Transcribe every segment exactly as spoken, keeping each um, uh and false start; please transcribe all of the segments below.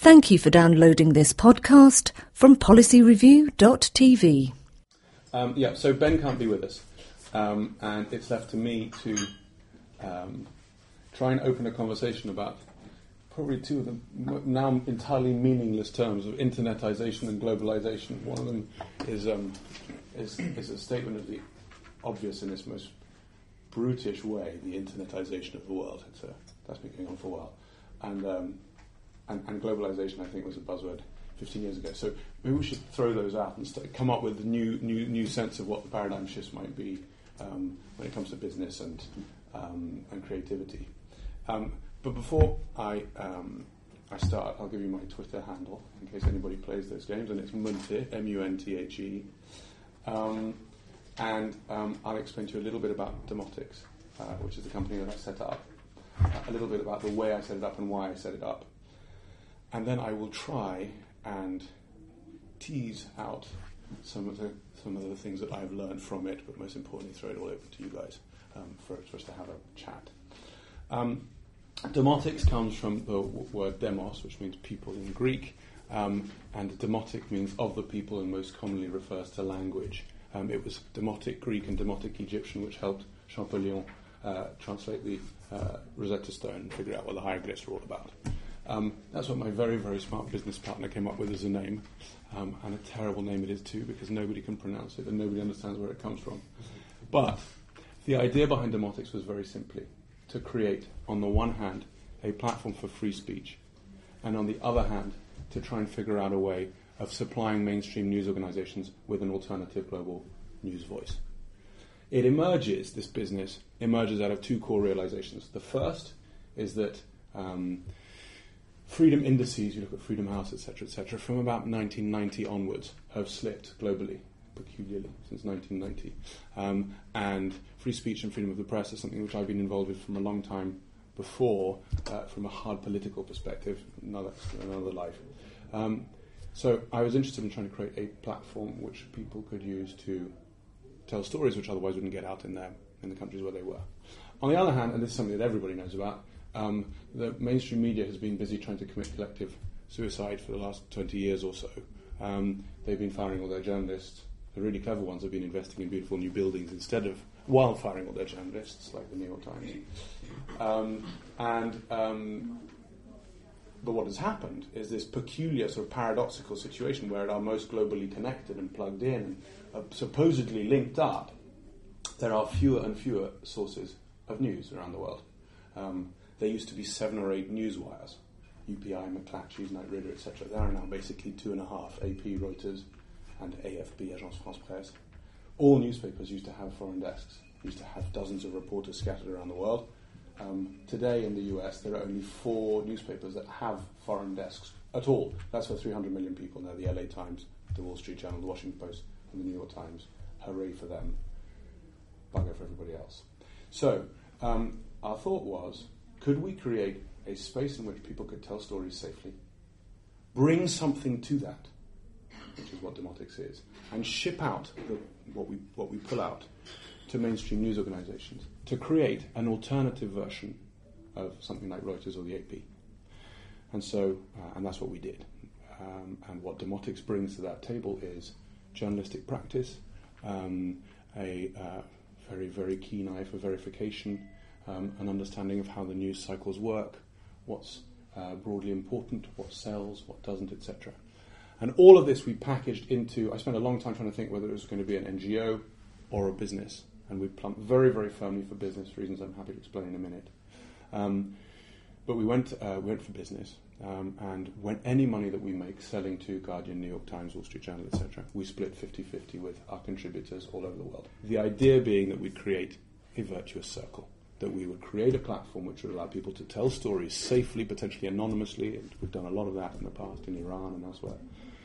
Thank you for downloading this podcast from policy review dot t v. Um, yeah, so Ben can't be with us, um, and it's left to me to um, try and open a conversation about probably two of the now entirely meaningless terms of internetization and globalization. One of them is um, is, is a statement of the obvious in its most brutish way, the internetization of the world. It's a, that's been going on for a while. And, um, and and globalization, I think, was a buzzword fifteen years ago. So maybe we should throw those out and start, come up with a new, new, new sense of what the paradigm shifts might be um, when it comes to business and um, and creativity. Um, but before I um, I start, I'll give you my Twitter handle in case anybody plays those games, and it's Munthe, M U N T H E. Um, and um, I'll explain to you a little bit about Demotics, uh, which is the company that I set up, uh, a little bit about the way I set it up and why I set it up. And then I will try and tease out some of the some of the things that I've learned from it, but most importantly, throw it all open to you guys um, for, for us to have a chat. Um, Demotics comes from the w- word demos, which means people in Greek, um, and demotic means of the people and most commonly refers to language. Um, it was Demotic Greek and Demotic Egyptian which helped Champollion uh, translate the uh, Rosetta Stone and figure out what the hieroglyphs were all about. Um, that's what my very, very smart business partner came up with as a name, um, and a terrible name it is too, because nobody can pronounce it and nobody understands where it comes from. But the idea behind Demotics was very simply to create, on the one hand, a platform for free speech, and on the other hand, to try and figure out a way of supplying mainstream news organizations with an alternative global news voice. It emerges, this business, emerges out of two core realizations. The first is that um, freedom indices, you look at Freedom House, et cetera, et cetera, from about nineteen ninety onwards have slipped globally, peculiarly, since nineteen ninety. Um, and free speech and freedom of the press is something which I've been involved with from a long time before, uh, from a hard political perspective, another, another life. Um, so I was interested in trying to create a platform which people could use to tell stories which otherwise wouldn't get out in their, in the countries where they were. On the other hand, and this is something that everybody knows about, Um, the mainstream media has been busy trying to commit collective suicide for the last twenty years or so. Um, they've been firing all their journalists. The really clever ones have been investing in beautiful new buildings instead of while firing all their journalists, like the New York Times. Um, and um, but what has happened is this peculiar sort of paradoxical situation where at our most globally connected and plugged in and uh, supposedly linked up, there are fewer and fewer sources of news around the world. Um, There used to be seven or eight news wires, U P I, McClatchy's, Knight Ridder, et cetera. There are now basically two and a half, A P, Reuters, and A F P, Agence France Presse. All newspapers used to have foreign desks, used to have dozens of reporters scattered around the world. Um, today in the U S, there are only four newspapers that have foreign desks at all. That's for three hundred million people now, the L A Times, the Wall Street Journal, the Washington Post, and the New York Times. Hooray for them. Bugger for everybody else. So, um, our thought was, could we create a space in which people could tell stories safely, bring something to that, which is what Demotics is, and ship out the, what we what we pull out to mainstream news organizations to create an alternative version of something like Reuters or the A P. And so, uh, and that's what we did. Um, and what Demotics brings to that table is journalistic practice, um, a uh, very, very keen eye for verification, Um, an understanding of how the news cycles work, what's uh, broadly important, what sells, what doesn't, et cetera. And all of this we packaged into, I spent a long time trying to think whether it was going to be an N G O or a business, and we plumped very, very firmly for business, for reasons I'm happy to explain in a minute. Um, but we went, uh, we went for business, um, and when any money that we make selling to Guardian, New York Times, Wall Street Journal, et cetera, we split fifty-fifty with our contributors all over the world. The idea being that we'd create a virtuous circle, that we would create a platform which would allow people to tell stories safely, potentially anonymously, and we've done a lot of that in the past in Iran and elsewhere.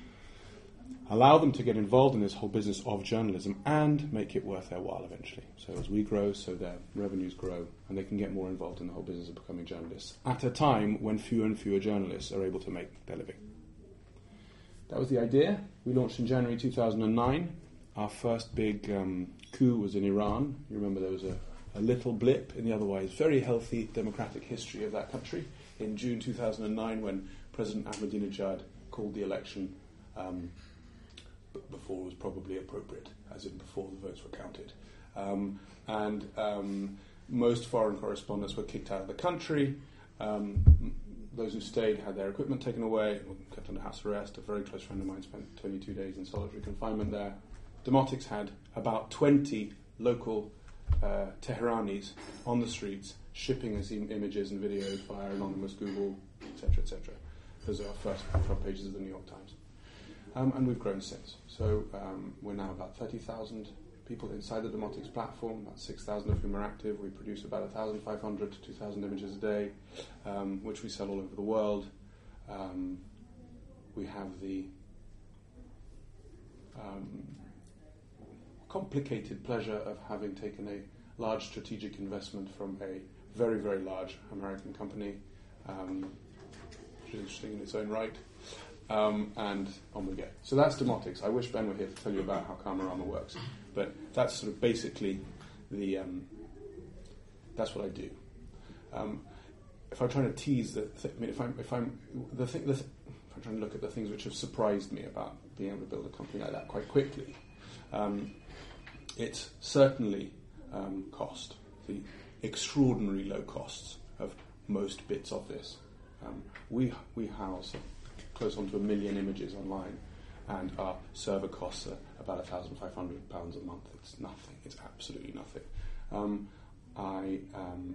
Allow them to get involved in this whole business of journalism and make it worth their while eventually. So as we grow, so their revenues grow, and they can get more involved in the whole business of becoming journalists at a time when fewer and fewer journalists are able to make their living. That was the idea. We launched in January two thousand nine. Our first big um, coup was in Iran. You remember there was a a little blip in the otherwise very healthy democratic history of that country in June two thousand nine when President Ahmadinejad called the election um, b- before it was probably appropriate, as in before the votes were counted. Um, and um, most foreign correspondents were kicked out of the country. Um, those who stayed had their equipment taken away, were kept under house arrest. A very close friend of mine spent twenty-two days in solitary confinement there. Demotics had about twenty local uh, Tehranis on the streets shipping us im- images and videos via anonymous Google, et cetera, et cetera. Those are our first front pages of the New York Times. Um, and we've grown since. So um, we're now about thirty thousand people inside the Demotics platform, about six thousand of whom are active. We produce about one thousand five hundred to two thousand images a day, um, which we sell all over the world. Um, we have the um, complicated pleasure of having taken a large strategic investment from a very, very large American company, um, which is interesting in its own right. Um, and on we go. So that's Demotics. I wish Ben were here to tell you about how Karmarama works, but that's sort of basically the. Um, that's what I do. Um, if I'm trying to tease the, th- I mean, if I'm if I'm the thing, the th- if I'm trying to look at the things which have surprised me about being able to build a company like that quite quickly, um, it's certainly um, cost. The extraordinary low costs of most bits of this. Um, we we house close on to a million images online, and our server costs are about one thousand five hundred pounds a month. It's nothing. It's absolutely nothing. Um, I um,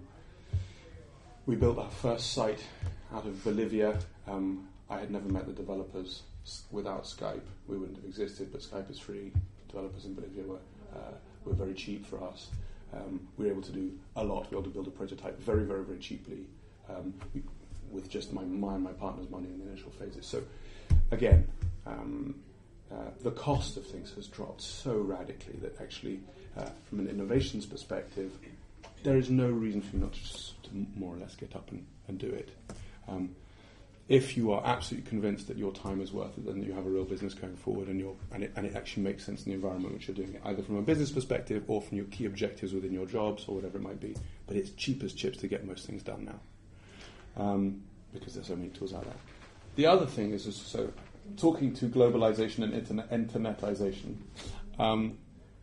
we built our first site out of Bolivia. Um, I had never met the developers. Without Skype, we wouldn't have existed, but Skype is free. Developers in Bolivia were uh, were very cheap for us. Um, we were able to do a lot. We were able to build a prototype very, very, very cheaply. Um, we, with just my, my and my partner's money in the initial phases. So, again, um, uh, the cost of things has dropped so radically that actually, uh, from an innovations perspective, there is no reason for you not to just to more or less get up and, and do it. Um, if you are absolutely convinced that your time is worth it, then you have a real business going forward, and you're, and it, and it actually makes sense in the environment which you're doing it, either from a business perspective or from your key objectives within your jobs or whatever it might be. But it's cheap as chips to get most things done now. Um, because there's so many tools out there. The other thing is, is so talking to globalization and internet, internetization. Um,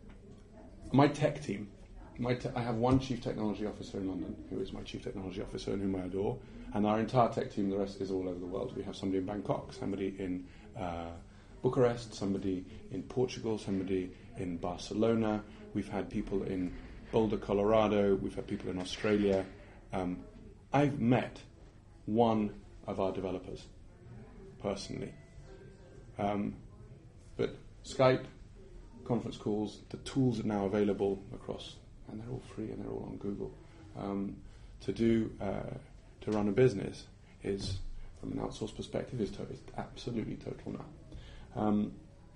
my tech team, my te- I have one chief technology officer in London, who is my chief technology officer and whom I adore, and our entire tech team, the rest is all over the world. We have somebody in Bangkok, somebody in uh, Bucharest, somebody in Portugal, somebody in Barcelona. We've had people in Boulder, Colorado. We've had people in Australia. Um, I've met one of our developers personally. Um, but Skype, conference calls, the tools are now available across, and they're all free and they're all on Google. Um, to do, uh, to run a business is, from an outsourced perspective, is, to- is absolutely total now. Um,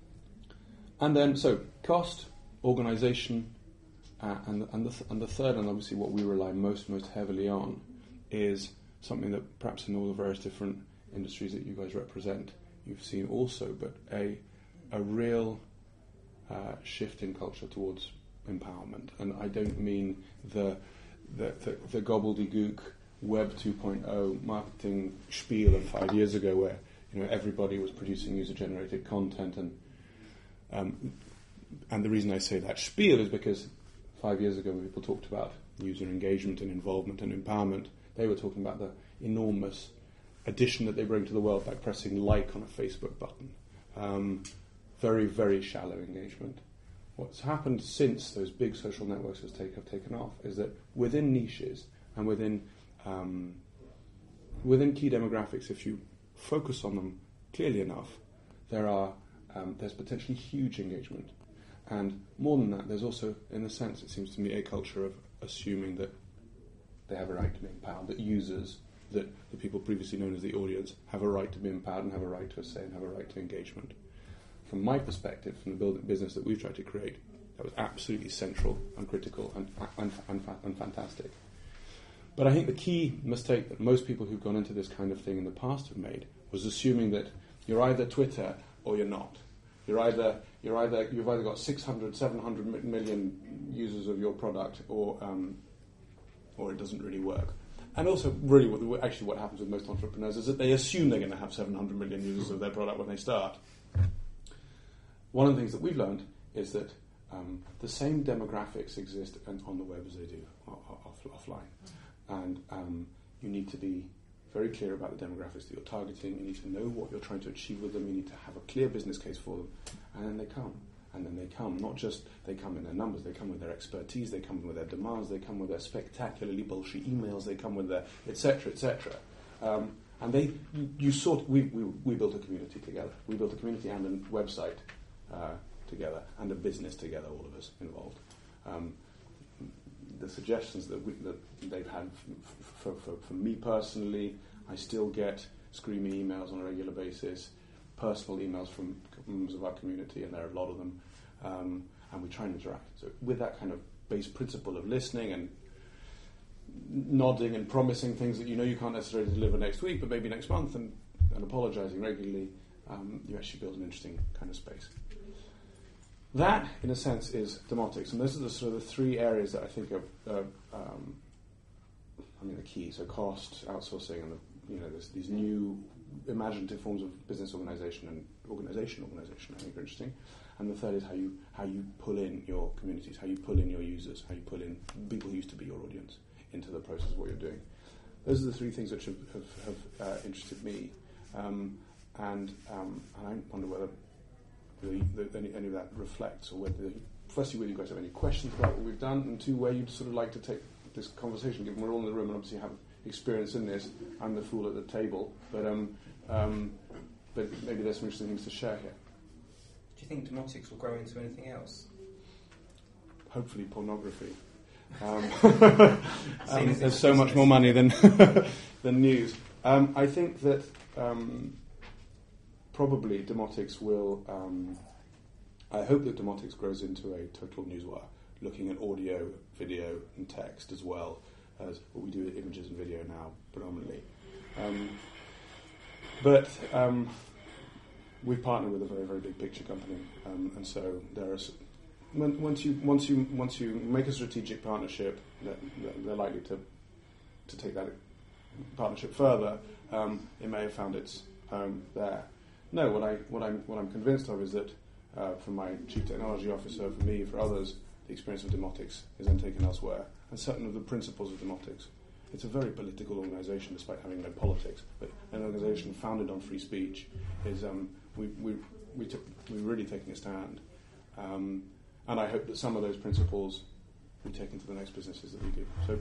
and then, so cost, organisation, uh, and and the th- and the third, and obviously what we rely most most heavily on, is something that perhaps in all the various different industries that you guys represent, you've seen also, but a a real uh, shift in culture towards empowerment. And I don't mean the the, the, the gobbledygook Web two point oh marketing spiel of five years ago, where you know everybody was producing user-generated content, and um, and the reason I say that spiel is because five years ago when people talked about user engagement and involvement and empowerment, they were talking about the enormous addition that they bring to the world by pressing like on a Facebook button. Um, very, very shallow engagement. What's happened since those big social networks have, take, have taken off is that within niches and within um, within key demographics, if you focus on them clearly enough, there are um, there's potentially huge engagement. And more than that, there's also, in a sense, it seems to me, a culture of assuming that they have a right to be empowered, that users, that the people previously known as the audience, have a right to be empowered and have a right to a say and have a right to engagement. From my perspective, from the building business that we've tried to create, that was absolutely central and critical and, and, and, and fantastic. But I think the key mistake that most people who've gone into this kind of thing in the past have made was assuming that you're either Twitter or you're not. You're either you're either you've either got six hundred, seven hundred million users of your product, or um, or it doesn't really work. and also, really, what, actually what happens with most entrepreneurs is that they assume they're going to have seven hundred million users of their product when they start. One of the things that we've learned is that um, the same demographics exist on the web as they do off, offline. And um, you need to be very clear about the demographics that you're targeting. You need to know what you're trying to achieve with them. You need to have a clear business case for them. And then they come. And then they come. Not just they come in their numbers. They come with their expertise. They come with their demands. They come with their spectacularly bullshit emails. They come with their et cetera, et cetera. Um, and they, you, you sort. We, we we built a community together. We built a community and a website uh, together, and a business together. All of us involved. Um, the suggestions that, we, that they've had for, for, for me personally, I still get screamy emails on a regular basis, personal emails from members of our community, and there are a lot of them, um, and we try and interact. So with that kind of base principle of listening and nodding and promising things that you know you can't necessarily deliver next week, but maybe next month, and, and apologising regularly, um, you actually build an interesting kind of space. That, in a sense, is Demotics, and those are the sort of the three areas that I think are, uh, um, I mean, the key. So cost, outsourcing, and the, you know, this, these new imaginative forms of business organisation and organisation organisation. I think are interesting. And the third is how you how you pull in your communities, how you pull in your users, how you pull in people who used to be your audience into the process of what you're doing. Those are the three things which have, have, have uh, interested me, um, and um, and I wonder whether. The, the, any, any of that reflects, or whether, firstly, whether you guys have any questions about what we've done, and two, where you'd sort of like to take this conversation, given we're all in the room and obviously have experience in this. I'm the fool at the table, but um, um, but maybe there's some interesting things to share here. Do you think Demotics will grow into anything else? Hopefully pornography. Um, um, there's so much more money than than news. Um, I think that um, probably Demotics will. Um, I hope that Demotics grows into a total newswire, looking at audio, video, and text as well as what we do with images and video now, predominantly. Um, but um, we partner with a very, very big picture company, um, and so there is. When, once you once you once you make a strategic partnership, that, that they're likely to to take that partnership further. Um, it may have found its home there. No, what I what I'm what I'm convinced of is that uh, from my chief technology officer, for me, for others, the experience of Demotics is then taken elsewhere, and certain of the principles of Demotics. It's a very political organisation, despite having no politics, but an organisation founded on free speech is um, we we we took we're really taking a stand. Um, And I hope that some of those principles we take into the next businesses that we do. So,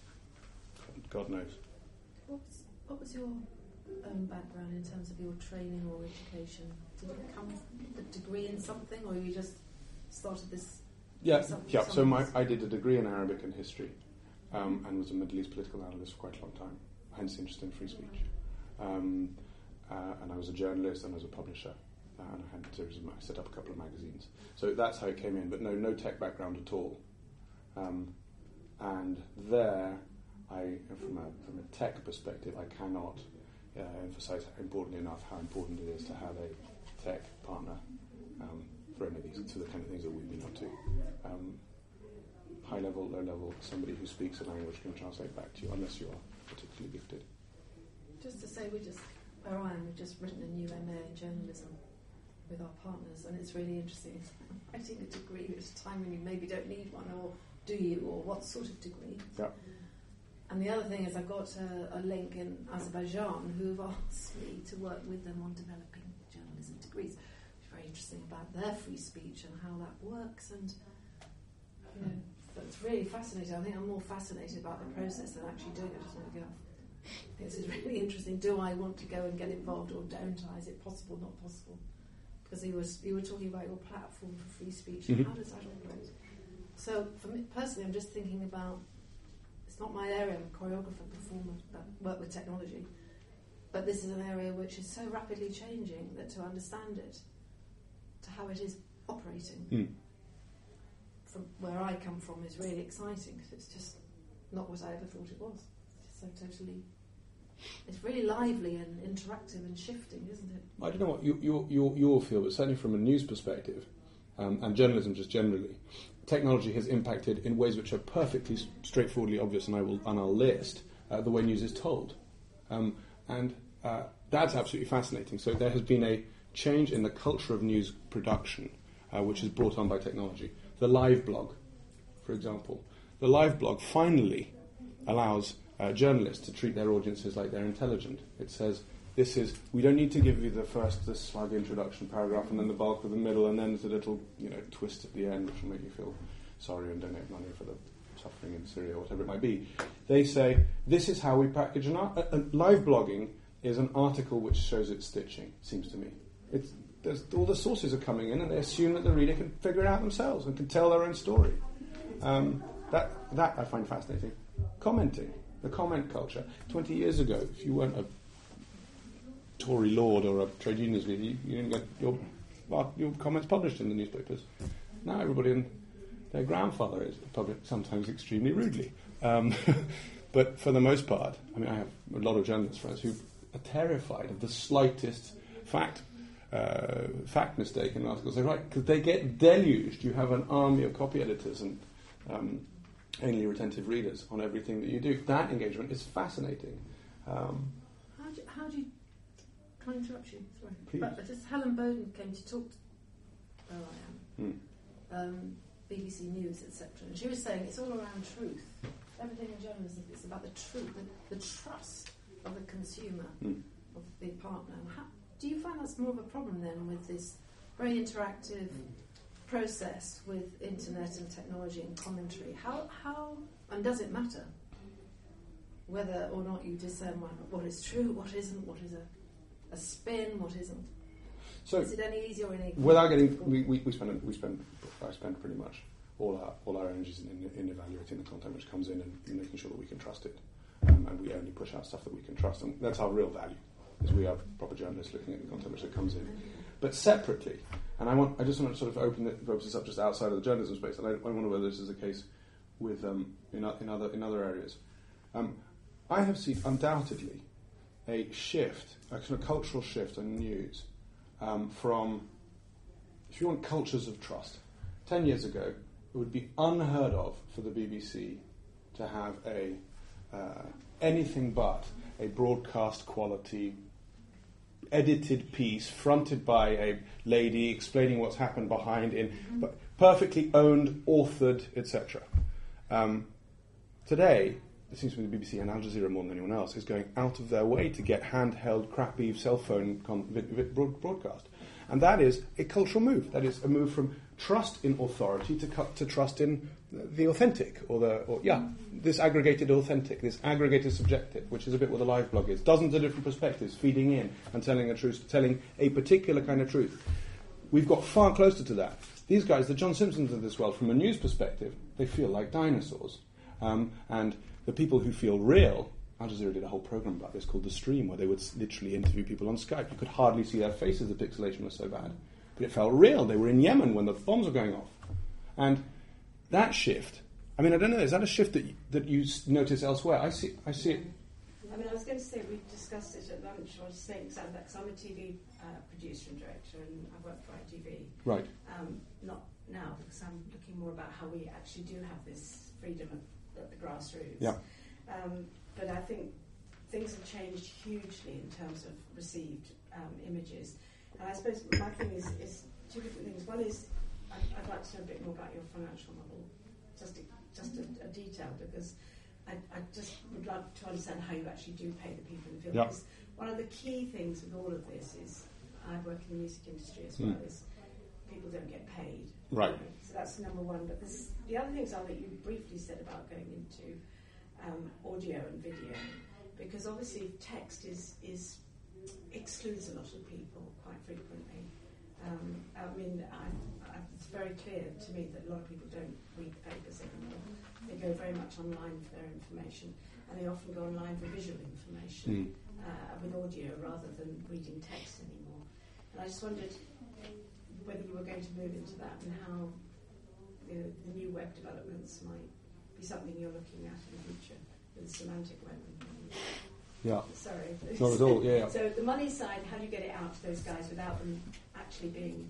God knows. What was, what was your um, background in terms of your training or education? Did you come with a degree in something, or you just started this? Yeah, some, yeah. Some so my, I did a degree in Arabic and history, um, and was a Middle East political analyst for quite a long time. Hence, interest in free speech. Um, uh, and I was a journalist and I was a publisher. Uh, and I had a series of, I set up a couple of magazines. So that's how it came in, but no, no tech background at all. Um, and there, I, from a from a tech perspective, I cannot uh, emphasize importantly enough how important it is to have a tech partner um, for any of these, for the kind of things that we've been up to. Um, high level, low level, somebody who speaks a language can translate back to you, unless you are particularly gifted. Just to say, we just where I am, we've just written a new M A in journalism with our partners, and it's really interesting. Writing a degree at a time when you maybe don't need one, or do you, or what sort of degree? Yeah. And the other thing is, I've got a, a link in Azerbaijan who have asked me to work with them on developing journalism degrees. It's very interesting about their free speech and how that works, and you know, but it's really fascinating. I think I'm more fascinated about the process than actually doing it. I just want to go. This is really interesting. Do I want to go and get involved, or don't I? Is it possible? Not possible? Because you were, you were talking about your platform for free speech, and mm-hmm. how does that operate? So, for me personally, I'm just thinking about, it's not my area, I'm a choreographer, performer, but work with technology, but this is an area which is so rapidly changing that to understand it, to how it is operating, mm. from where I come from, is really exciting, because it's just not what I ever thought it was. It's just so totally... It's really lively and interactive and shifting, isn't it? I don't know what you you you you'll feel, but certainly from a news perspective, um, and journalism just generally, technology has impacted in ways which are perfectly straightforwardly obvious, and I will and I'll list uh, the way news is told. Um, and uh, that's absolutely fascinating. So there has been a change in the culture of news production, uh, which is brought on by technology. The live blog, for example. The live blog finally allows uh, journalists to treat their audiences like they're intelligent. It says, this is, we don't need to give you the first, this slide introduction paragraph, and then the bulk of the middle, and then there's a little, you know, twist at the end, which will make you feel sorry and donate money for the suffering in Syria, or whatever it might be. They say, this is how we package an art. Uh, uh, live blogging is an article which shows its stitching, seems to me. It's, there's, all the sources are coming in, and they assume that the reader can figure it out themselves and can tell their own story. Um, that, that I find fascinating. Commenting, the comment culture. Twenty years ago, if you weren't a Tory lord or a trade unions leader, you, you didn't get your, your comments published in the newspapers. Now everybody and their grandfather is published, sometimes extremely rudely. Um, but for the most part, I mean, I have a lot of journalist friends who are terrified of the slightest fact uh, fact mistake in articles they write, because they get deluged. You have an army of copy editors and um, only retentive readers on everything that you do. That engagement is fascinating. Um, how, do, how do you... Can I interrupt you? Sorry. Please. But just Helen Bowden came to talk to where I am. Hmm. Um, B B C News, et cetera. And she was saying it's all around truth. Everything in journalism is about the truth, the, the trust of the consumer, mm. of the partner. And how, do you find that's more of a problem then with this very interactive process with internet and technology and commentary? How, how and does it matter whether or not you discern what, what is true, what isn't, what is a, a spin, what isn't? So, is it any easier or any? Without getting, we, we, we spend we spend I spend pretty much all our all our energies in, in evaluating the content which comes in and making sure that we can trust it, um, and we only push out stuff that we can trust, and that's our real value, is we are proper journalists looking at the content which comes in. But separately, and I want I just want to sort of open it, open this up just outside of the journalism space, and I, I wonder whether this is the case with um, in, in other in other areas. Um, I have seen undoubtedly a shift, a kind of cultural shift in news. Um, from, if you want cultures of trust, ten years ago, it would be unheard of for the B B C to have a uh, anything but a broadcast quality edited piece fronted by a lady explaining what's happened behind in mm-hmm. perfectly owned, authored, et cetera. Um, today, it seems to me the B B C and Al Jazeera more than anyone else is going out of their way to get handheld, crappy cell phone con- vid- vid- broadcast. And that is a cultural move. That is a move from trust in authority to cut to trust in the authentic, or the, or, yeah, this aggregated authentic, this aggregated subjective, which is a bit what the live blog is. Dozens of different perspectives feeding in and telling a truth, telling a particular kind of truth. We've got far closer to that. These guys, the John Simpsons of this world, from a news perspective, they feel like dinosaurs. Um, and the people who feel real, Al Jazeera did a whole program about this called The Stream, where they would literally interview people on Skype. You could hardly see their faces, the pixelation was so bad. But it felt real. They were in Yemen when the bombs were going off. And that shift, I mean, I don't know, is that a shift that you, that you notice elsewhere? I see I see it. I mean, I was going to say, we discussed it at lunch. I was saying, because I'm a T V uh, producer and director, and I work for I T V. Right. Um, not now, because I'm looking more about how we actually do have this freedom at, at the grassroots. Yeah. Um, but I think things have changed hugely in terms of received um, images. And I suppose my thing is, is two different things. One is, I'd, I'd like to know a bit more about your financial model, just a, just a, a detail, because I, I just would like to understand how you actually do pay the people in the field. Yeah. Because one of the key things with all of this is, I work in the music industry as well, mm. is people don't get paid. Right. You know? So that's number one. But this, the other things are that you briefly said about going into um, audio and video, because obviously text is is excludes a lot of people quite frequently. Um, I mean, I, I, it's very clear to me that a lot of people don't read papers anymore. They go very much online for their information, and they often go online for visual information mm. uh, with audio rather than reading text anymore. And I just wondered whether you were going to move into that, and how you know, the new web developments might be something you're looking at in the future with the semantic web and things. Yeah. Sorry. Not at all, yeah, yeah. So the money side, how do you get it out to those guys without them actually being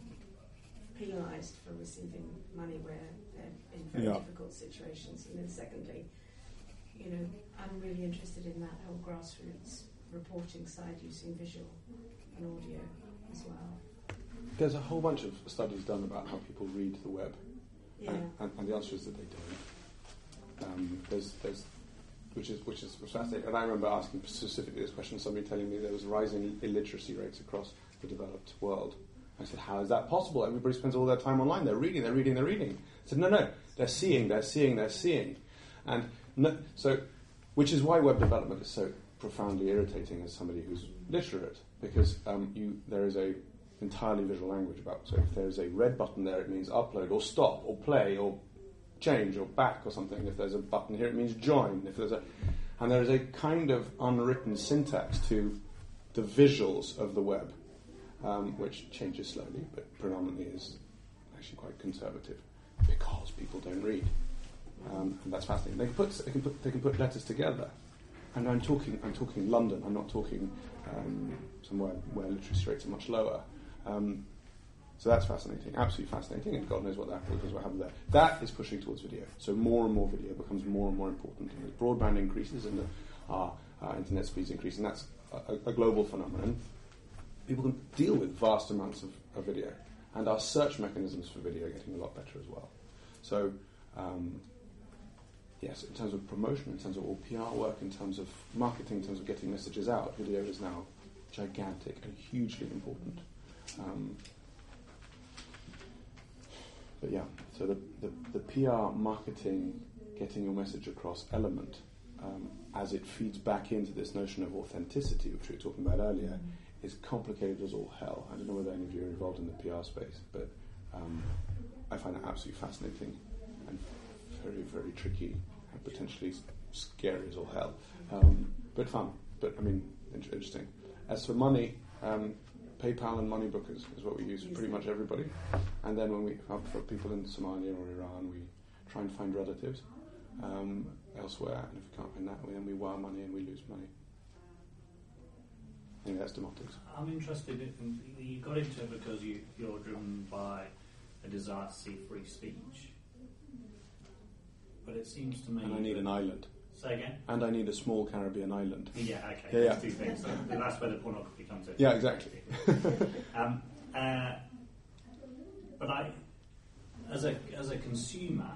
penalised for receiving money where they're in very yeah. difficult situations? And then secondly, you know, I'm really interested in that whole grassroots reporting side using visual and audio as well. There's a whole bunch of studies done about how people read the web, Yeah. and, and, and the answer is that they don't. Um, there's, there's, which is which is fascinating. And I remember asking specifically this question. Somebody telling me there was rising illiteracy rates across the developed world. I said, "How is that possible? Everybody spends all their time online. They're reading, they're reading, they're reading." I said, "No, no, they're seeing, they're seeing, they're seeing," and no, so, which is why web development is so profoundly irritating as somebody who's literate, because um, you there is a entirely visual language about. So if there is a red button there, it means upload or stop or play or change or back or something. If there's a button here, it means join. If there's a, and there is a kind of unwritten syntax to the visuals of the web, um, which changes slowly, but predominantly is actually quite conservative because people don't read, um, and that's fascinating. They can put they can put they can put letters together, and I'm talking I'm talking London. I'm not talking um, somewhere where literacy rates are much lower. Um, So that's fascinating, absolutely fascinating, and God knows what that is, what happens there. That is pushing towards video. So more and more video becomes more and more important. And as broadband increases and the, our, our internet speeds increase, and that's a, a global phenomenon, people can deal with vast amounts of, of video. And our search mechanisms for video are getting a lot better as well. So, um, yes, in terms of promotion, in terms of all P R work, in terms of marketing, in terms of getting messages out, video is now gigantic and hugely important. Um, But yeah, so the, the, the P R, marketing, getting your message across element, um, as it feeds back into this notion of authenticity, which we were talking about earlier, mm-hmm. is complicated as all hell. I don't know whether any of you are involved in the P R space, but um, I find it absolutely fascinating and very, very tricky and potentially scary as all hell. Um, but fun, but I mean, in- interesting. As for money, um, PayPal and Moneybook is, is what we use for pretty much everybody. And then when we, for people in Somalia or Iran, we try and find relatives um, elsewhere. And if we can't find that, then we wire money and we lose money. Anyway, that's Demotics. I'm interested in, you got into it because you, you're driven by a desire to see free speech. But it seems to me... And I need an island. Say again? And I need a small Caribbean island. Yeah, okay. Yeah, yeah. Those two things. So that's where the pornography comes in. Yeah, exactly. um, uh, but I, as a as a consumer,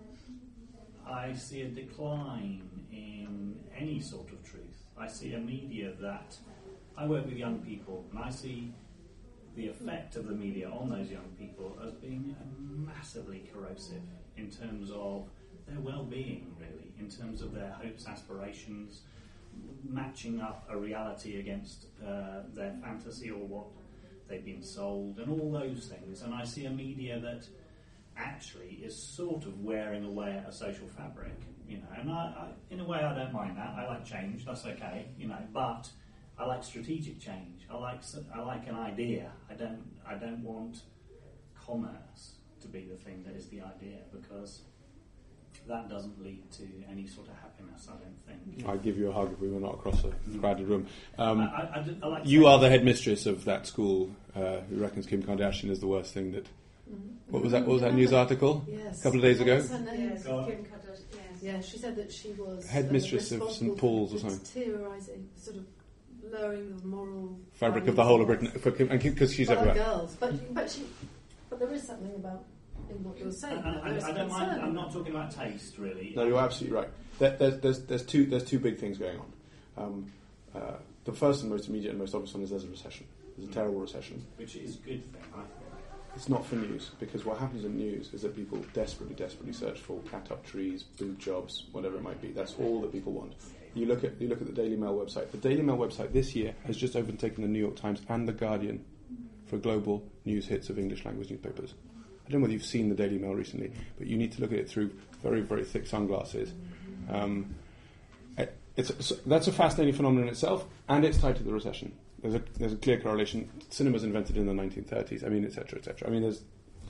I see a decline in any sort of truth. I see a media that I work with young people, and I see the effect of the media on those young people as being massively corrosive in terms of their well-being, really, in terms of their hopes, aspirations, matching up a reality against uh, their fantasy or what they've been sold, and all those things. And I see a media that actually is sort of wearing away at a social fabric, you know. And I, I, in a way, I don't mind that. I like change. That's okay, you know. But I like strategic change. I like I like an idea. I don't I don't want commerce to be the thing that is the idea, because that doesn't lead to any sort of happiness, I don't think. I'd give you a hug if we were not across a crowded room. Um, I, I, I, I like you are the headmistress of that school uh, who reckons Kim Kardashian is the worst thing that... Mm-hmm. What was that? What was that news article? Yes. A couple of days ago? What was her name? Yes, God. Kim Kardashian, yes. Yeah, she said that she was Headmistress uh, of responsible St Paul's for or something. Terrorising, sort of lowering the moral Fabric of the whole of Britain, because she's for everywhere. girls. But but she, but there is something about in what you're saying. I, I, There is I don't mind. concern I'm about not talking about taste, really. No, you're absolutely right. There, there's, there's, there's two there's two big things going on. Um, uh, the first and most immediate and most obvious one is there's a recession. There's a terrible recession. Which is a good thing, I think. It's not for news, because what happens in news is that people desperately, desperately search for cat up trees, boob jobs, whatever it might be. That's all that people want. You look at you look at the Daily Mail website. The Daily Mail website this year has just overtaken the New York Times and the Guardian for global news hits of English language newspapers. I don't know whether you've seen the Daily Mail recently, but you need to look at it through very, very thick sunglasses. Um, it, it's, it's, that's a fascinating phenomenon in itself, and it's tied to the recession. There's a there's a clear correlation. Cinema's invented in the nineteen thirties. I mean, et cetera, et cetera. I mean, there's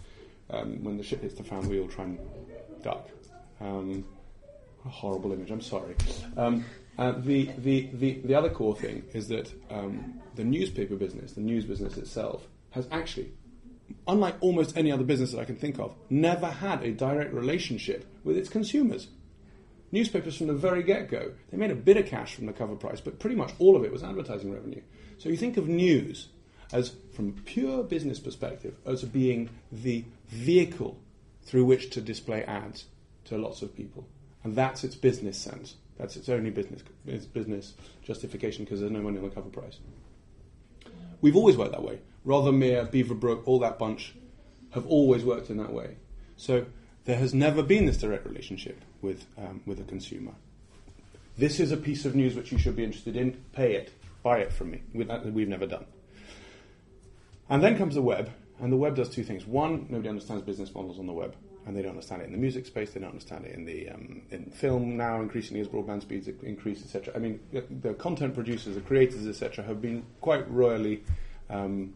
um, when the ship hits the fan, we all try and duck. Um, a horrible image. I'm sorry. Um, uh, the, the the the other core thing is that um, the newspaper business, the news business itself, has actually, unlike almost any other business that I can think of, never had a direct relationship with its consumers. Newspapers from the very get-go, they made a bit of cash from the cover price, but pretty much all of it was advertising revenue. So you think of news as, from a pure business perspective, as being the vehicle through which to display ads to lots of people. And that's its business sense. That's its only business its business justification, because there's no money on the cover price. We've always worked that way. Rothermere, Beaverbrook, all that bunch have always worked in that way. So there has never been this direct relationship with um, with a consumer. This is a piece of news which you should be interested in. Pay it. Buy it from me. We've never done. And then comes the web, and the web does two things. One, nobody understands business models on the web, and they don't understand it in the music space, they don't understand it in the um, in film now, increasingly as broadband speeds increase, et cetera. I mean, the, the content producers, the creators, et cetera, have been quite royally um,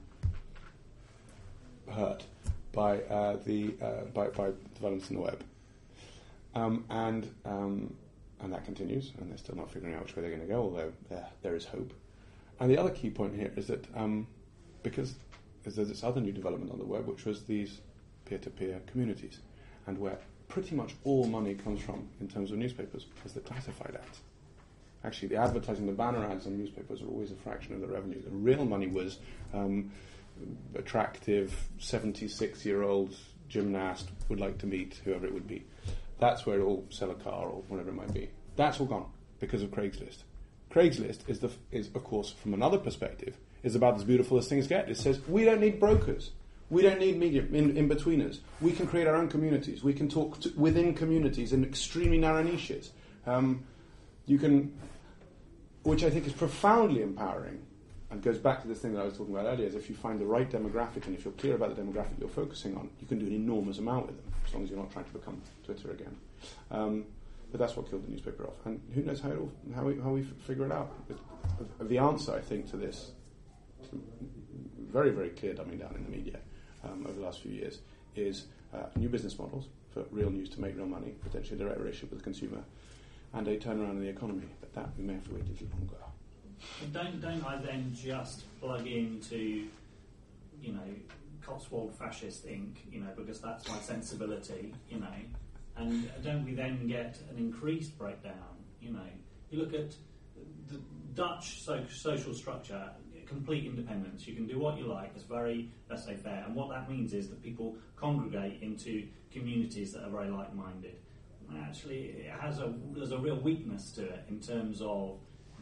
hurt by uh, the uh, by, by developments in the web. Um, and um, and that continues, and they're still not figuring out which way they're going to go, although there, there is hope. And the other key point here is that um, because there's this other new development on the web, which was these peer-to-peer communities, and where pretty much all money comes from in terms of newspapers is the classified ads. Actually, the advertising, the banner ads on newspapers are always a fraction of the revenue. The real money was um, attractive seventy-six-year-old gymnast would like to meet whoever it would be. That's where it'll sell a car or whatever it might be. That's all gone because of Craigslist. Craigslist is, the, is, of course, from another perspective, is about as beautiful as things get. It says, we don't need brokers. We don't need media in, in-betweeners. We can create our own communities. We can talk to, within communities in extremely narrow niches. Um, you can, which I think is profoundly empowering, and goes back to this thing that I was talking about earlier, is if you find the right demographic, and if you're clear about the demographic you're focusing on, you can do an enormous amount with them, as long as you're not trying to become Twitter again. Um, but that's what killed the newspaper off. And who knows how, it all, how, we, how we figure it out. But the answer, I think, to this very, very clear dumbing down in the media um, over the last few years is uh, new business models for real news to make real money, potentially a direct relationship with the consumer, and a turnaround in the economy. But that we may have to wait a little longer. But don't don't I then just plug into, you know, Cotswold Fascist Incorporated, you know, because that's my sensibility, you know, and don't we then get an increased breakdown? You know, you look at the Dutch so- social structure, complete independence. You can do what you like. It's very laissez-faire, and what that means is that people congregate into communities that are very like-minded. And actually, it has a there's a real weakness to it in terms of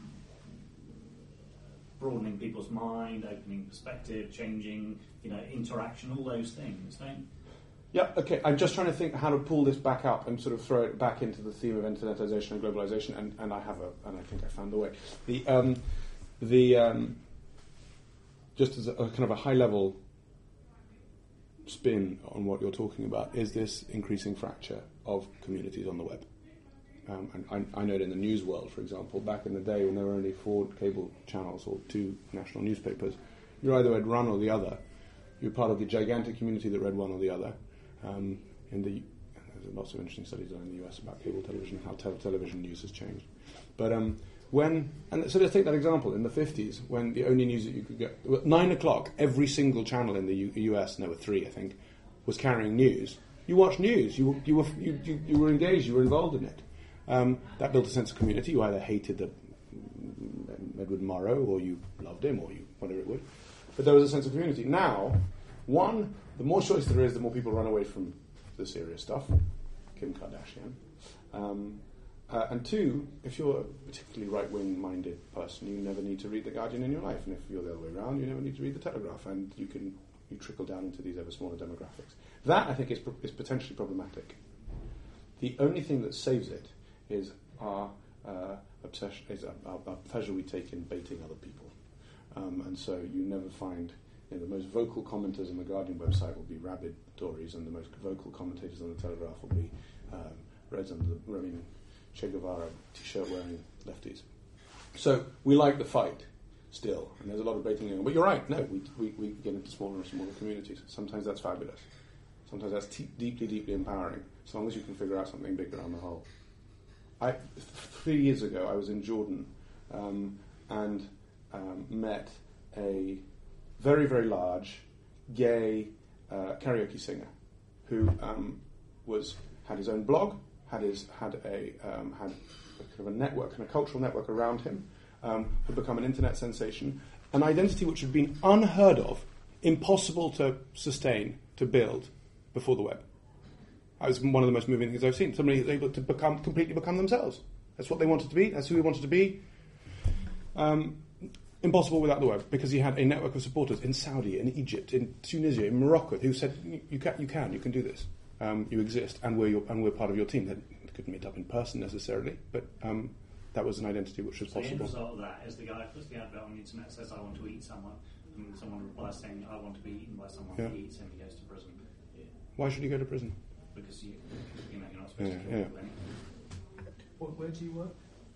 broadening people's mind, opening perspective, changing, you know, interaction, all those things. Don't. Yeah, okay. I'm just trying to think how to pull this back up and sort of throw it back into the theme of internetization and globalization, and, and I have a, and I think I found the way. The, um, the, um, just as a, a kind of a high-level spin on what you're talking about, is this increasing fracture of communities on the web. Um, and I, I know it in the news world, for example, back in the day when there were only four cable channels or two national newspapers, you either read one or the other. You're part of the gigantic community that read one or the other. Um, in the there's lots of interesting studies done in the U S about cable television, how te- television news has changed. But um, when and so let's take that example in the fifties, when the only news that you could get at nine o'clock, every single channel in the U- U.S. and there were three, I think, was carrying news. You watched news. You were you were you, you, you were engaged. You were involved in it. Um, that built a sense of community. You either hated the Edward Murrow or you loved him or you whatever it would. But there was a sense of community. Now, one, the more choice there is, the more people run away from the serious stuff. Kim Kardashian. Um, uh, and two, if you're a particularly right-wing minded person, you never need to read The Guardian in your life. And if you're the other way around, you never need to read The Telegraph. And you can you trickle down into these ever smaller demographics. That, I think, is, is potentially problematic. The only thing that saves it is our uh, obsession, is our, our, our pleasure we take in baiting other people. Um, and so you never find, you know, the most vocal commenters on the Guardian website will be rabid Tories, and the most vocal commentators on the Telegraph will be um, Reds under the roaming Che Guevara t-shirt wearing lefties. So we like the fight still, and there's a lot of baiting going on. But you're right, no, we, we, we get into smaller and smaller communities. Sometimes that's fabulous. Sometimes that's t- deeply, deeply empowering, as long as you can figure out something bigger on the whole. I, three years ago, I was in Jordan um, and um, met a very, very large gay uh, karaoke singer who um, was had his own blog, had his had a um, had a kind of a network and a cultural network around him, um, had become an internet sensation, an identity which had been unheard of, impossible to sustain, to build before the web. That was one of the most moving things I've seen. Somebody was able to become completely become themselves. That's what they wanted to be. That's who he wanted to be. Um, impossible without the web, because he had a network of supporters in Saudi, in Egypt, in Tunisia, in Morocco, who said, "You can, you can, you can do this. Um, you exist, and we're your, and we're part of your team." They couldn't meet up in person necessarily, but um, that was an identity which was so possible. The end result of that is the guy puts the advert on the internet, says, "I want to eat someone," and someone replies saying, "I want to be eaten by someone." Yeah. He eats him, he goes to prison. Yeah. Why should he go to prison? Because you, you know, you're not supposed Yeah, to kill yeah. people anyway. What, where do you work?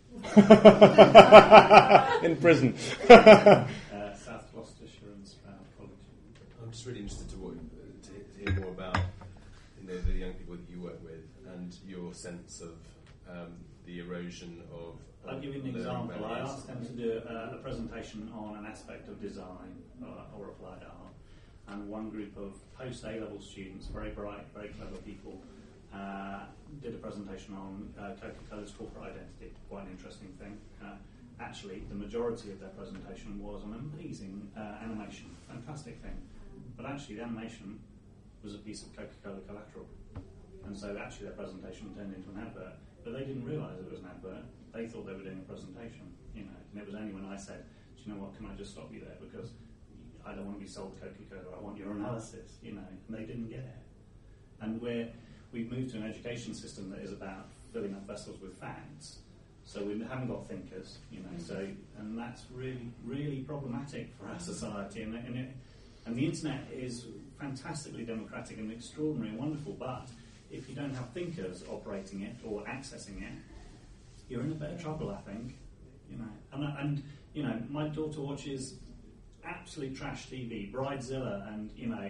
In prison. uh, South Gloucestershire and Stroud College. I'm just really interested to, what, to, to hear more about you know, the young people that you work with and your sense of um, the erosion of. I'll give you an example. I asked them to do a, a presentation on an aspect of design uh, or applied art, and one group of post-A-level students, very bright, very clever people, uh, did a presentation on uh, Coca-Cola's corporate identity. Quite an interesting thing. Uh, actually, the majority of their presentation was an amazing uh, animation, fantastic thing. But actually, the animation was a piece of Coca-Cola collateral. And so actually their presentation turned into an advert. But they didn't realise it was an advert. They thought they were doing a presentation, you know. And it was only when I said, "Do you know what, can I just stop you there? Because I don't want to be sold Coca-Cola, I want your analysis," you know. And they didn't get it. And we're, we've moved to an education system that is about filling up vessels with facts. So we haven't got thinkers, you know. So, and that's really, really problematic for our society. And, and, it, and the internet is fantastically democratic and extraordinary and wonderful, but if you don't have thinkers operating it or accessing it, you're in a bit of trouble, I think. You know, and, and you know, my daughter watches absolute trash T V, Bridezilla, and you know,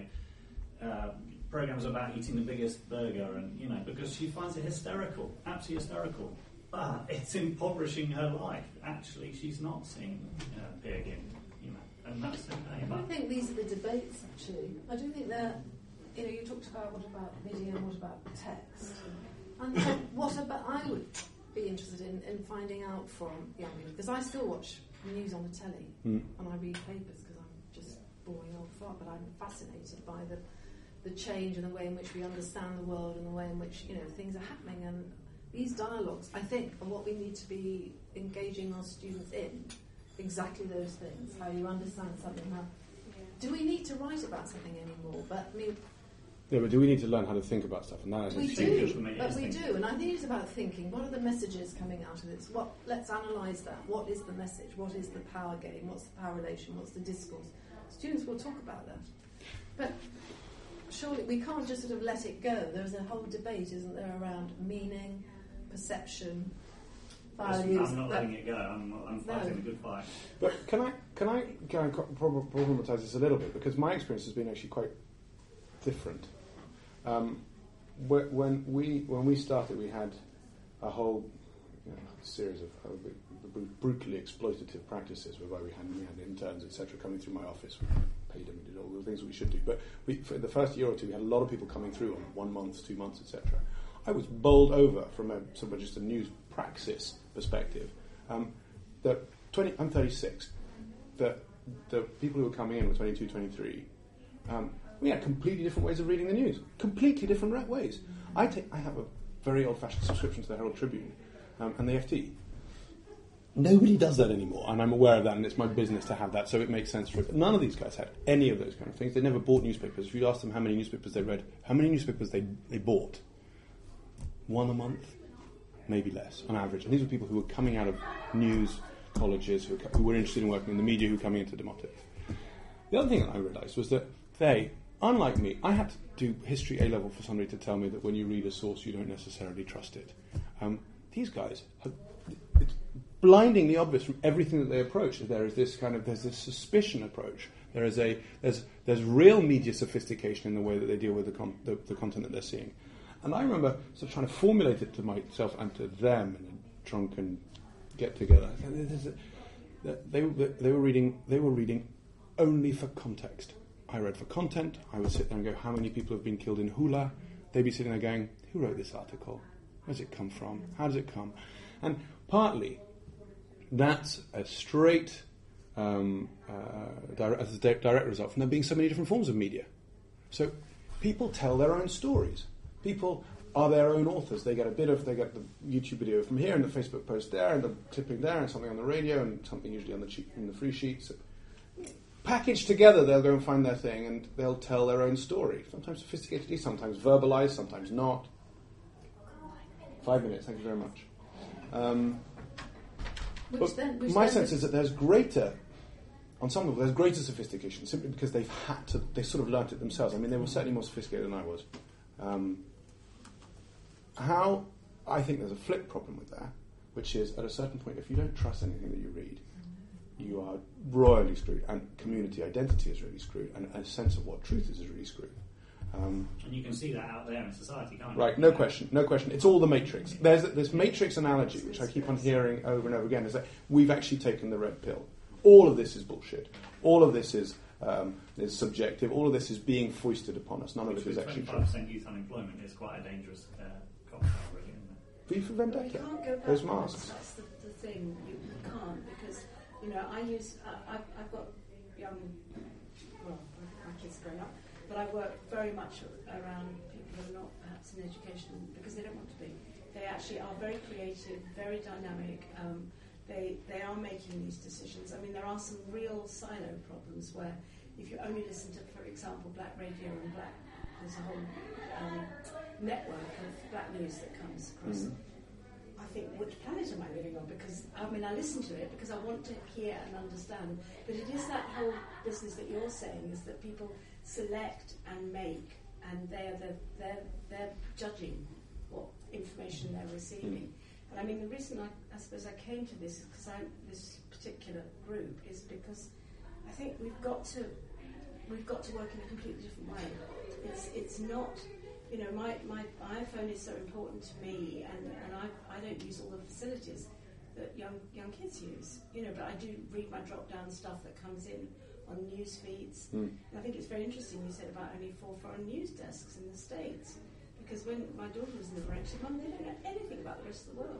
uh, programs about eating the biggest burger, and you know, because she finds it hysterical, absolutely hysterical. But it's impoverishing her life. Actually, she's not seeing uh, pig in, you know, and that's okay. I think these are the debates. Actually, I do think they're. You know, you talked about what about video and what about text, and then what about? I would be interested in, in finding out from young people, because I still watch news on the telly Mm. and I read papers because I'm just boring old fart, but I'm fascinated by the the change and the way in which we understand the world and the way in which you know things are happening. And these dialogues, I think, are what we need to be engaging our students in. Exactly those things. How you understand something. How do we need to write about something anymore? But I mean. Yeah, but do we need to learn how to think about stuff? And that is We Thinkers do, for me but is we thinking. do, and I think it's about thinking. What are the messages coming out of this? What? Let's analyse that. What is the message? What is the power game? What's the power relation? What's the discourse? Students will talk about that. But surely we can't just sort of let it go. There's a whole debate, isn't there, around meaning, perception, values. I'm not that- letting it go. I'm, I'm fighting No. a good fight. But can I can I go and co- prob- problematise this a little bit, because my experience has been actually quite different. Um, wh- when we when we started, we had a whole you know, series of uh, br- brutally exploitative practices, whereby we had we had interns, et cetera, coming through my office. We paid them, we did all the things we should do. But we, for the first year or two, we had a lot of people coming through on one month, two months, et cetera. I was bowled over from a sort of just a news praxis perspective. Um, the twenty, I'm thirty-six. The the people who were coming in were twenty-two, twenty-three. Um, we had completely different ways of reading the news. Completely different ra- ways. I take, I have a very old-fashioned subscription to the Herald Tribune um, and the F T. Nobody does that anymore, and I'm aware of that, and it's my business to have that, so it makes sense for it. But none of these guys had any of those kind of things. They never bought newspapers. If you ask them how many newspapers they read, how many newspapers they, they bought, one a month, maybe less, on average. And these were people who were coming out of news colleges, who were, who were interested in working in the media, who were coming into Demotics. The other thing that I realised was that they, unlike me, I had to do history A-level for somebody to tell me that when you read a source, you don't necessarily trust it. Um, these guys, have, it's blindingly obvious from everything that they approach. There is this kind of, there's this suspicion approach. There is a, there's, there's real media sophistication in the way that they deal with the, com- the, the content that they're seeing. And I remember sort of trying to formulate it to myself and to them in a drunken get-together. They, they were reading, they were reading only for context. I read for content. I would sit there and go, how many people have been killed in Hula? They'd be sitting there going, who wrote this article? Where does it come from? How does it come? And partly, that's a straight um, uh, direct, as a di- direct result from there being so many different forms of media. So people tell their own stories. People are their own authors. They get a bit of, they get the YouTube video from here and the Facebook post there and the clipping there and something on the radio and something usually on the cheap, in the free sheets. Packaged together, they'll go and find their thing and they'll tell their own story. Sometimes sophisticatedly, sometimes verbalized, sometimes not. Five minutes, thank you very much. Um, Which then, which my then sense is that there's greater, on some level, there's greater sophistication simply because they've had to, they sort of learnt it themselves. I mean, they were certainly more sophisticated than I was. Um, how, I think there's a flip problem with that, which is at a certain point, if you don't trust anything that you read, you are royally screwed, and community identity is really screwed, and a sense of what truth is is really screwed. Um, and you can see that out there in society, can't you? right, no question, no question. It's all the Matrix. There's this Matrix analogy, which I keep on hearing over and over again, is that we've actually taken the red pill. All of this is bullshit. All of this is um, is subjective. All of this is being foisted upon us. None of it is actually true. twenty-five percent youth unemployment is quite a dangerous uh, cocktail, really, isn't it? V for Vendetta. You can't go back. Those masks. That's the, the thing. You, you can't because you know I use. Uh, I've, I've got young. Well, my kids are growing up, but I work very much around people who are not perhaps in education because they don't want to be. They actually are very creative, very dynamic. Um, They they are making these decisions. I mean, there are some real silo problems where if you only listen to, for example, black radio and black, there's a whole um, network of black news that comes across. Mm. I think, which planet am I living on? Because, I mean, I listen to it because I want to hear and understand. But it is that whole business that you're saying, is that people select and make, and they're, the, they're, they're judging what information they're receiving. Mm. And I mean, the reason I, I suppose I came to this is because I this particular group is because I think we've got to we've got to work in a completely different way. It's it's not, you know, my, my iPhone is so important to me, and, and I I don't use all the facilities that young young kids use, you know, but I do read my drop down stuff that comes in on news feeds. Mm. And I think it's very interesting you said about only four foreign news desks in the States. Because when my daughter was in the French, she said, Mum, they don't know anything about the rest of the world.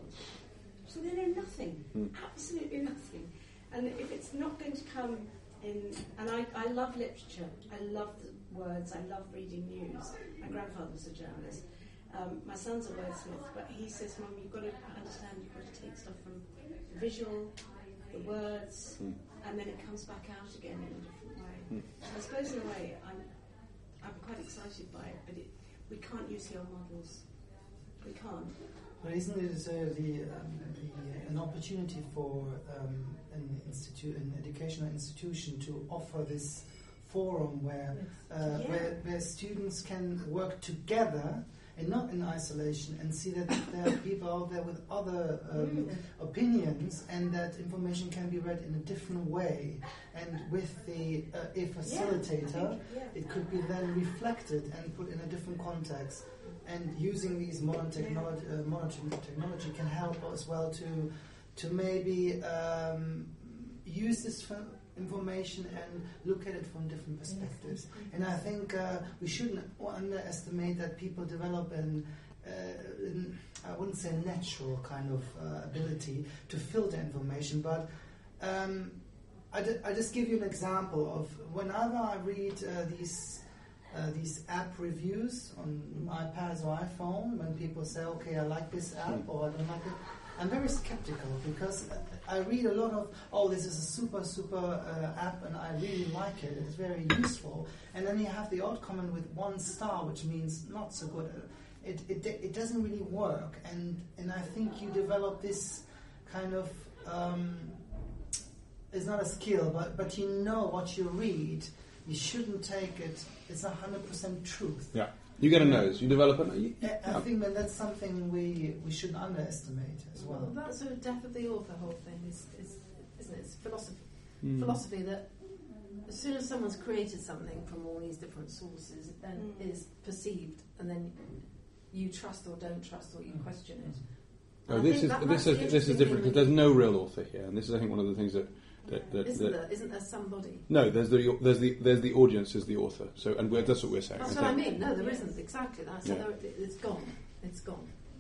So they know nothing, mm. absolutely nothing. And if it's not going to come in, and I, I love literature, I love the words, I love reading news. My grandfather was a journalist. Um, my son's a wordsmith, but he says, Mum, you've got to understand, you've got to take stuff from the visual, the words, mm. and then it comes back out again in a different way. Mm. So I suppose in a way, I'm, I'm quite excited by it, but it, we can't use the old models. We can't. But isn't it uh, the, um, the an opportunity for um, an institute, an educational institution, to offer this forum where uh, yeah. where, where students can work together and not in isolation, and see that there are people out there with other um, mm. opinions, and that information can be read in a different way. And with the uh, a facilitator, yeah, think, yeah. it could be then reflected and put in a different context. And using these modern technology, uh, modern technology can help as well to to maybe um, use this for information and look at it from different perspectives. And I think uh, we shouldn't underestimate that people develop an, uh, an I wouldn't say natural kind of uh, ability to filter information, but um, I, d- I just give you an example of whenever I read uh, these uh, these app reviews on iPads or iPhone, when people say, okay, I like this app or I don't like it, I'm very skeptical because I read a lot of, oh, this is a super, super uh, app and I really like it, it's very useful. And then you have the odd comment with one star, which means not so good. It it, it doesn't really work. And, and I think you develop this kind of, um, it's not a skill, but, but you know what you read. You shouldn't take it, it's one hundred percent truth. Yeah. You get a nose. You develop a. You, I, I think that that's something we we shouldn't underestimate as well. Well, that sort of death of the author whole thing is, is isn't it? It's philosophy. Mm. Philosophy that as soon as someone's created something from all these different sources, it then mm. is perceived, and then you trust or don't trust, or you question it. Oh, this is that, this is this is different because there's no real author here, and this is I think one of the things that. That, that, isn't, that, there, isn't there somebody? No, there's the there's the there's the audience as the author. So, and we're, that's what we're saying. That's I what I mean. No, there isn't exactly that. So yeah. there, it's gone. It's gone.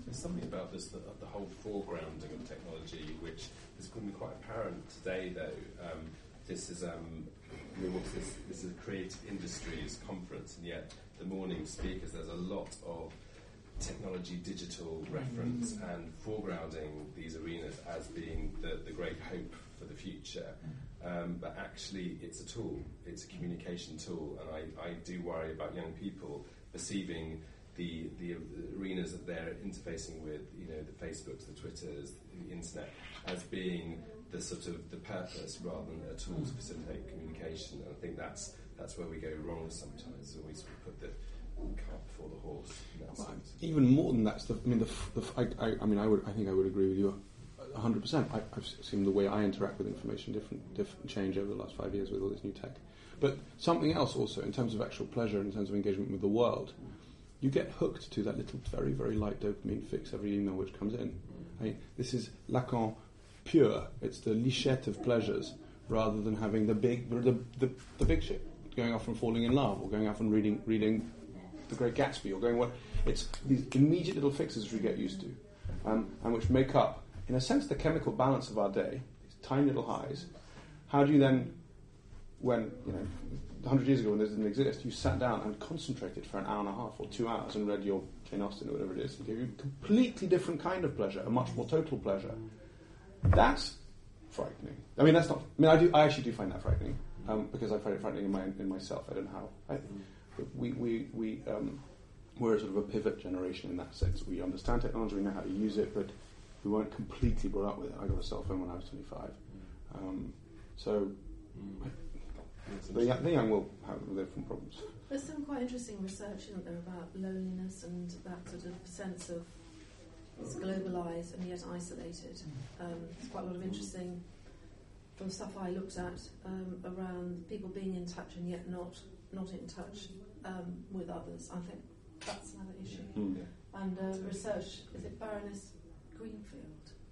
There's something about this, the, the whole foregrounding of technology, which has become quite apparent today, though. Um, this is um, you know, what's this? This is a creative industries conference, and yet the morning speakers, there's a lot of technology, digital reference, mm-hmm. and foregrounding these arenas as being the, the great hope for the future. Um, but actually, it's a tool. It's a communication tool, and I, I do worry about young people perceiving the the arenas that they're interfacing with, you know, the Facebooks, the Twitters, the internet, as being the sort of the purpose rather than a tool to facilitate communication. And I think that's that's where we go wrong sometimes. When we sort of put the cart before the horse. In that well, sense. Even more than that, the, I mean, the, the I, I, I mean, I would, I think I would agree with you one hundred percent. I, I've seen the way I interact with information different, different change over the last five years with all this new tech. But something else also, in terms of actual pleasure, in terms of engagement with the world, you get hooked to that little, very, very light dopamine fix every email which comes in. I mean, this is Lacan pure. It's the lichette of pleasures, rather than having the big, the, the, the big shit, going off and falling in love, or going off and reading, reading The Great Gatsby, or going what. It's these immediate little fixes which we get used to, um, and which make up, in a sense, the chemical balance of our day. These tiny little highs. How do you then, when you know, a hundred years ago when this didn't exist, you sat down and concentrated for an hour and a half or two hours and read your Jane Austen or whatever it is, and gave you a completely different kind of pleasure, a much more total pleasure. That's frightening. I mean, that's not. I mean, I do. I actually do find that frightening um, because I find it frightening in my in myself. I don't know how. I, we we we um, we're sort of a pivot generation in that sense. We understand technology, we know how to use it, but we weren't completely brought up with it. I got a cell phone when I was twenty-five, um, so. I, The young, the young will have different problems. There's some quite interesting research, isn't there, about loneliness and that sort of sense of it's globalised and yet isolated. Um, there's quite a lot of interesting from stuff I looked at um, around people being in touch and yet not not in touch um, with others. I think that's another issue. Mm. And uh, research, is it Baroness Greenfield?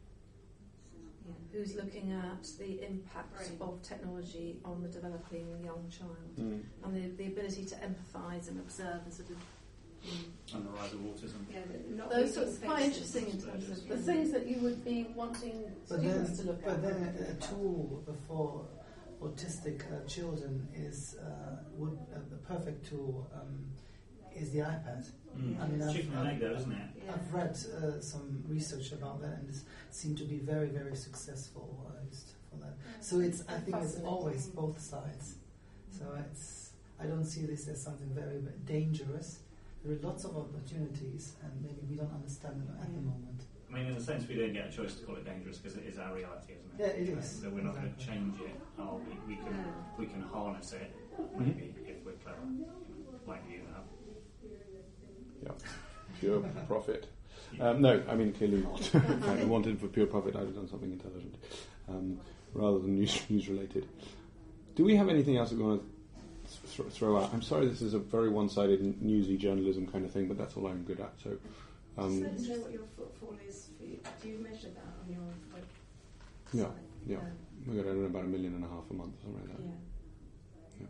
Who's looking at the impact right. of technology on the developing young child Mm. and the, the ability to empathise and observe and sort of mm, And the rise of autism. Yeah, but not those making sorts quite faces. interesting in terms of the things that you would be wanting But students then, to look but at. then a, a tool for autistic uh, children is uh, would uh, the perfect tool um, is the iPad. Mm. I mean, It's I've- chicken and egg, though, isn't it? Yeah. I've read uh, some research about that, and it seemed to be very, very successful uh, used for that. So it's, I think, it's Fascinating. always both sides. So it's, I don't see this as something very dangerous. There are lots of opportunities, and maybe we don't understand them at the Yeah. moment. I mean, in a sense, we don't get a choice to call it dangerous because it is our reality, isn't it? Yeah, it You know, is. So we're not going to Exactly. change it. Oh, we, we can Yeah. we can harness it, maybe, if we're clever, like you have. Yeah, pure profit. Um, no, I mean clearly, if I wanted for pure profit, I'd have done something intelligent um, rather than news news related. Do we have anything else that we want to th- throw out? I'm sorry, this is a very one-sided newsy journalism kind of thing, but that's all I'm good at. So, um, So let us know what your footfall is. For you. Do you measure that on your web? yeah, site? yeah, Um, we got I don't know, about a million and a half a month, or something like that. yeah.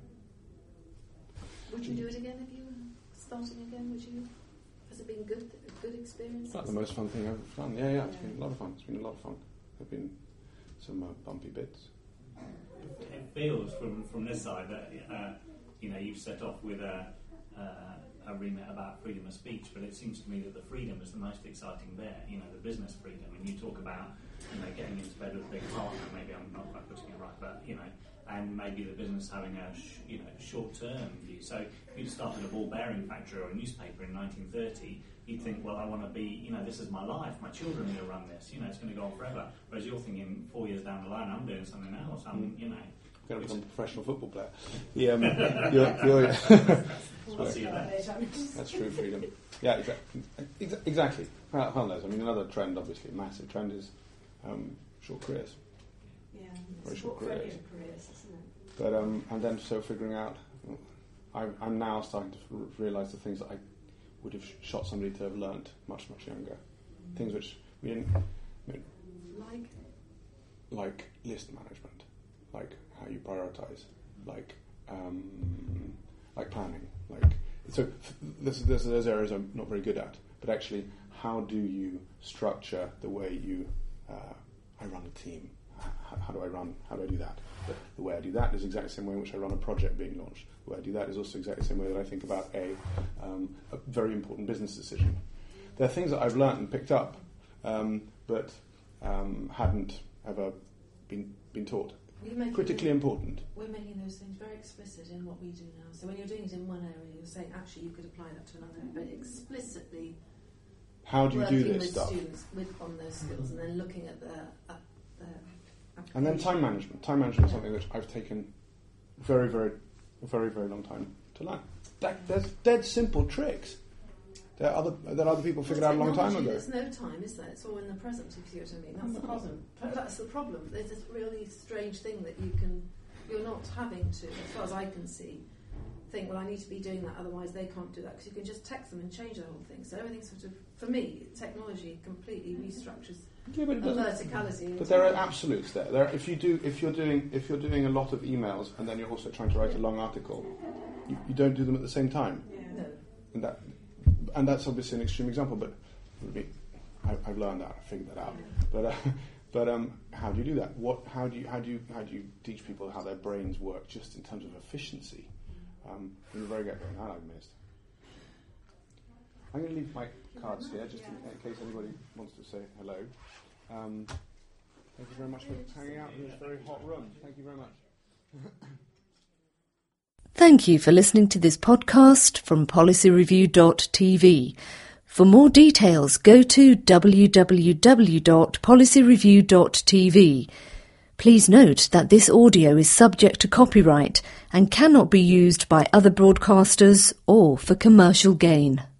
Would you do it again if you were starting again? Would you? Has it been good? A good experience? It's like the most fun thing I've ever done. Yeah, yeah, it's been a lot of fun. It's been a lot of fun. There've been some uh, bumpy bits. It feels from, from this side that uh, you know you've set off with a, uh, a remit about freedom of speech, but it seems to me that the freedom is the most exciting bit. You know, the business freedom, and you talk about you know getting into bed with a big partner. Maybe I'm not quite putting it right, but you know, and maybe the business having a sh- you know short-term view. So if you started a ball bearing factory or a newspaper in nineteen thirty. You'd think, well, I want to be, you know, this is my life. My children are going to run this. You know, it's going to go on forever. Whereas you're thinking, four years down the line, I'm doing something else. I'm, you know, Going to become a professional football player. Yeah, um, you're, you're, I'll see you there. that's true freedom. Yeah, exactly. Exa- exactly. Well, who knows? I mean, another trend, obviously, a massive trend is um, short careers. Yeah, Very it's short portfolio careers. careers, isn't it? But um, and then so figuring out, I, I'm now starting to r- realise the things that I would have sh- shot somebody to have learnt much much younger. Mm. Things which we didn't, I mean, Like? like list management, like how you prioritise, like um, like planning, like so. F- this, this, those areas I'm not very good at. but actually how do you structure the way you, uh, I run a team. How, how do I run, how do I do that? The, the way I do that is exactly the same way in which I run a project being launched. The way I do that is also exactly the same way that I think about a, um, a very important business decision. There are things that I've learnt and picked up, um, but um, hadn't ever been been taught. Critically them, important. We're making those things very explicit in what we do now. So when you're doing it in one area, you're saying actually you could apply that to another area, but explicitly. How do you do this with stuff? Students with on those skills, and then looking at the. At the and then time management. Time management is something that I've taken very, very, a very, very long time to learn. That, there's dead simple tricks. There are other that other people figured out a long time ago. There's no time, is there? It's all in the present, if you see what I mean. That's the problem. That's the problem. There's this really strange thing that you can, you're not having to, as far as I can see, think, well, I need to be doing that, otherwise they can't do that, because you can just text them and change the whole thing. So everything sort of, for me, technology completely restructures yeah, but the verticality. But there are absolutes there. There, if you do, if you're doing, if you're doing a lot of emails and then you're also trying to write a long article, you, you don't do them at the same time. Yeah. No. And that. And that's obviously an extreme example, but I, I've learned that, I figured that out. But uh, but um, how do you do that? What? How do you how do you how do you teach people how their brains work, just in terms of efficiency? Um, from the very get-go, that I've missed. I'm going to leave my cards here, just in, in case anybody wants to say hello. Um, thank you very much for hanging out in this very hot room. Thank you very much. Thank you for listening to this podcast from policy review dot t v. For more details, go to w w w dot policy review dot t v. Please note that this audio is subject to copyright and cannot be used by other broadcasters or for commercial gain.